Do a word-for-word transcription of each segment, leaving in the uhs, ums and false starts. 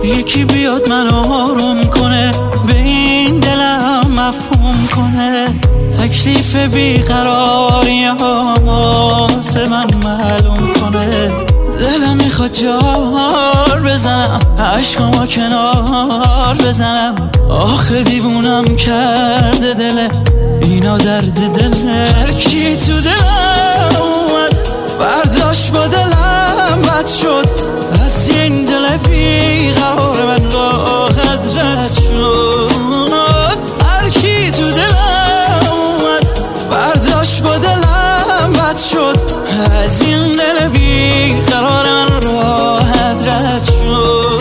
یکی بیاد منو آروم کنه، به این دلم مفهوم کنه. تکلیف بیقراریام واسه من معلوم کنه. دلم میخواد جار بزنم، عشقامو کنار بزنم. آخه دیوونم کرده دل اینا، درد دل هر کی تو دلم اومد فرداش با دلم بد شد. از این دل بیقرار من راحت رد شد. هر کی تو دلم اومد فرداش با دلم بد شد. از این دل بیقرار من راحت رد شد.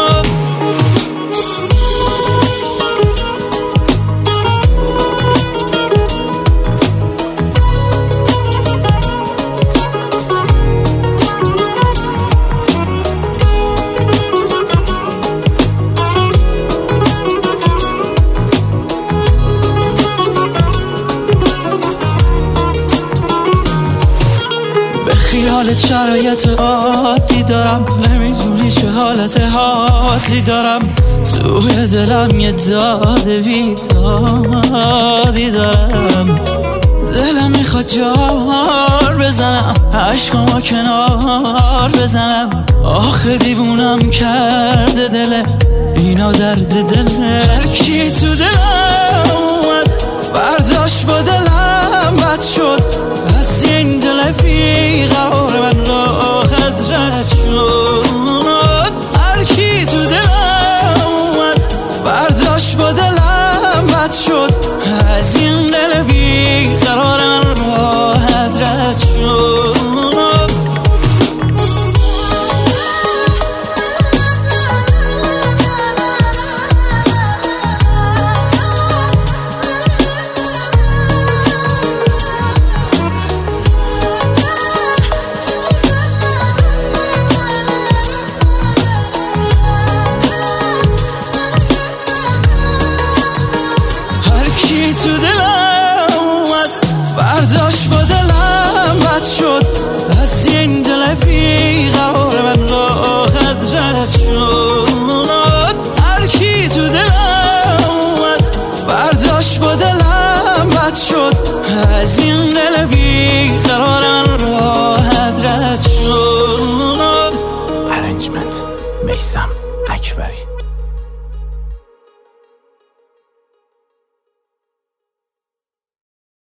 خیالت شرایط عادی دارم، نمیدونی چه حالت حادی دارم. توی دلم یه داد بیدادی دارم. دلم میخواد جار بزنم، عشقامو کنار بزنم. آخه دیوونم کرده دل اینا، درد دل هر کی تو دلم اومد فرداش با دلم بد شد. از این دل بیقرار من راحت رد شد. هر کی تو دلم اومد فرداش با دلم بد شد. از این دل بیقرار من راحت رد شد. To the light.